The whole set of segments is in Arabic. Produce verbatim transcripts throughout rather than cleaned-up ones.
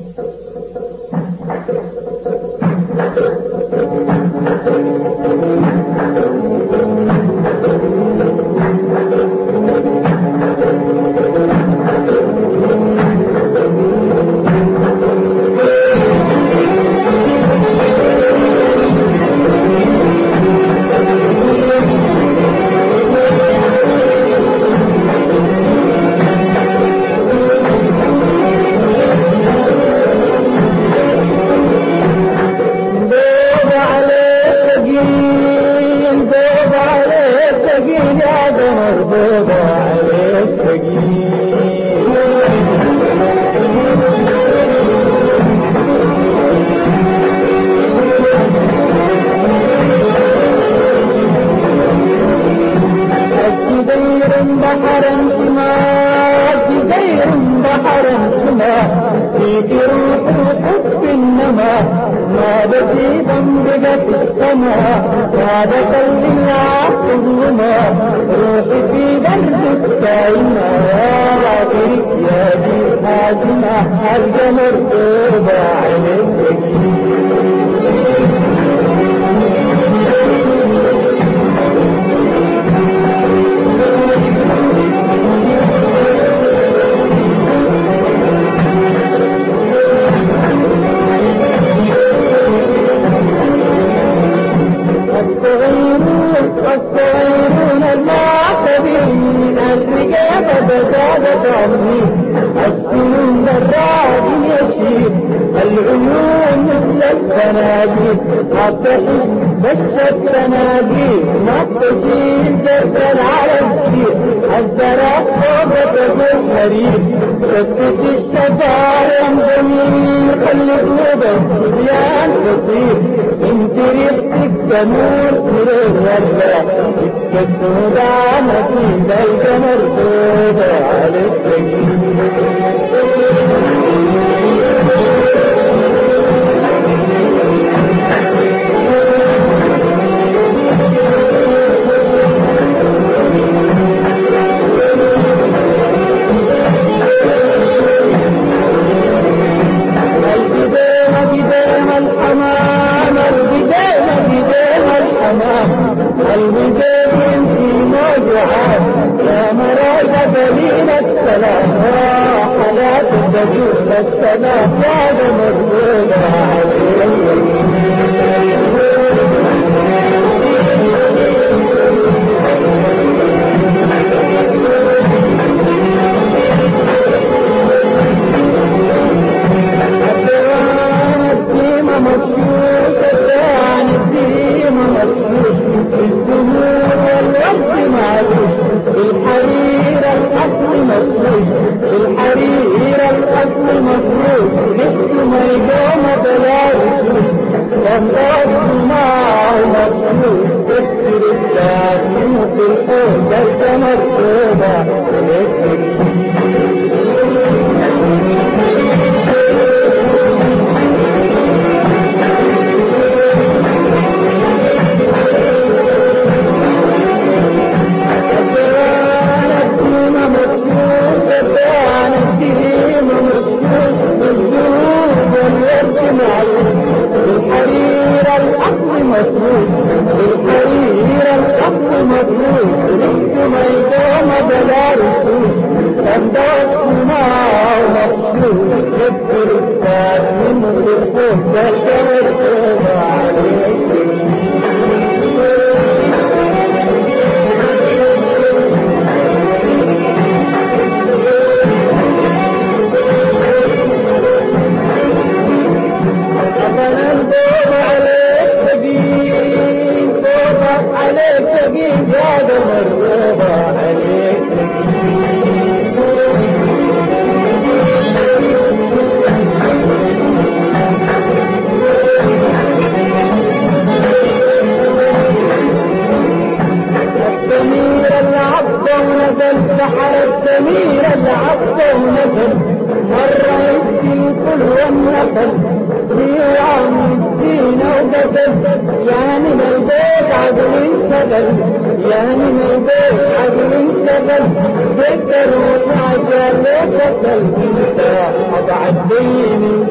ذكر وعجل قتل أضع الدين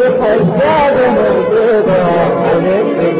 حجاج مرتضى عليك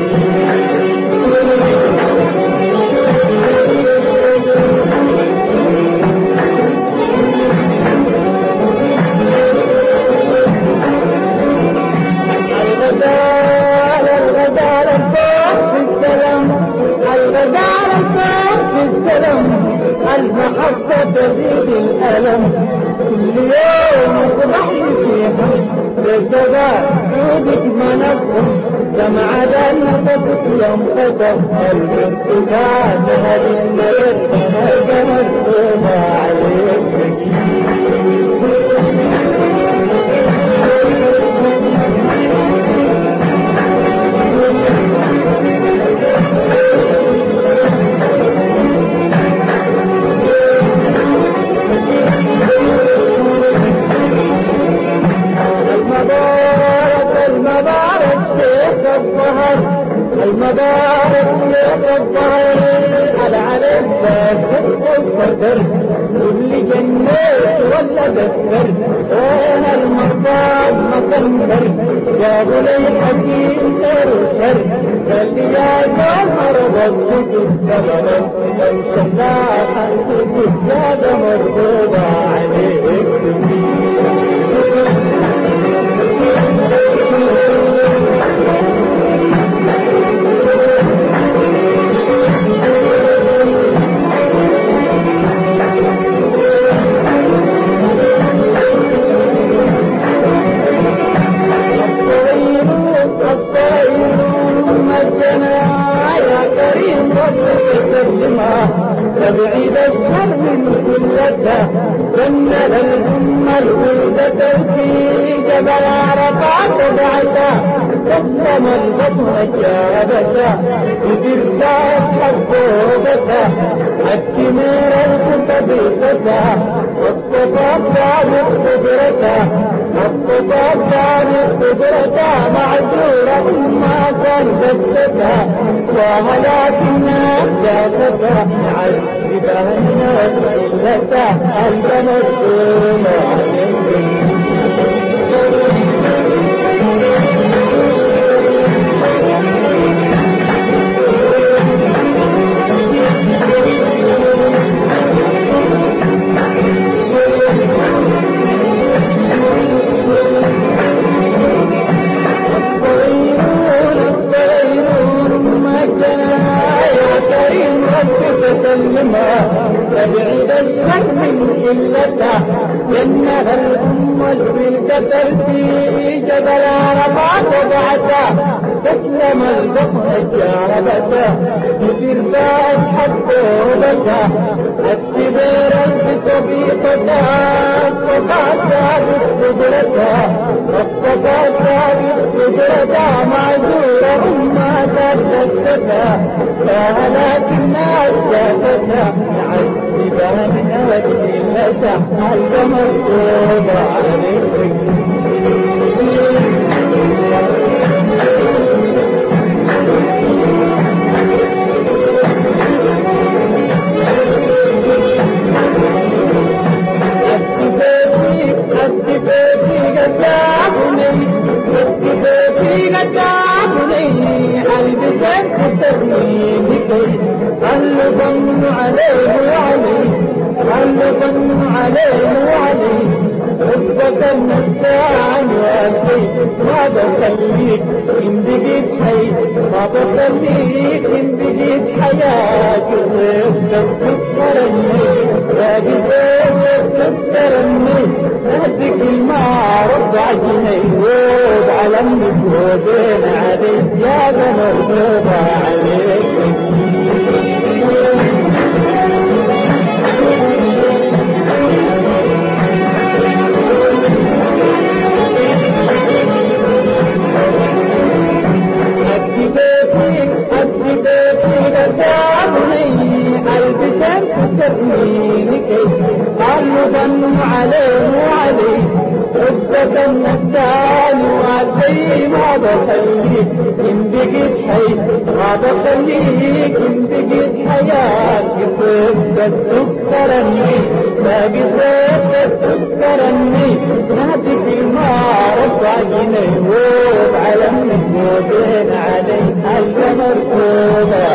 الغزال الغزال الفوق في السلام الغزال الفوق في السلام المحبة تزيد الألم كل يوم تضحي فيها بالجبال عودك منفهم سمع ذنبك يوم خطف الانتقال هذه المرد هذا مرسومة عليك المبارك يا الظهر على على الباب الصدر واللي جنيت ولا بسر وانا المرضى مصنفر جابوا لي حكيم ارسل قال لي يا جوهر وضعك السبب الشلاح الزيادة مرضوبة عليك تبعيد الشر من كلته جنة الأمة الولدة في جبل عرفات بعثا قدم البطن جابتا ببركات حبوبتا الكمير الكتبيتا والصفات ثابت قدرتا والصفات ثابت قدرتا معذورة ما كان جدتا ولكنها جاتتا عذبها نفستا أنت مسؤول عليك تبعيد الشر من قلته إنها الأمة الولدة في جبل عرفات بعثا تسلم البطن جاربته بفرسان حبوبته الكبير البسبيطته الصفات ثابت قدرته الصفات ثابت قدرته معذورة ما ترددته ولكنها جاتته عذبها من وجهته حل مرتوبة عليك أسكبتي قدامني أسكبتي قدامني ألبسك التغنيني هل ظن عليه وعلي هل ظن عليه وعلي ربك النسان والي ما بخليك إن بقيت حي ما بخليك إن بقيت حياة ربك تذكرني راجل تذكرني هديك المعرض عجني ود على المفروضين عليك يا مرضوبة عليك عليه وعليه عزة النسان وعليه غاب خليك إن بقيت حي غاب خليك إن بقيت حياة قصة تذكرني ما قصة تذكرني نادي ما رفع جنيه وعلى النجوم علي حاجة مركوبة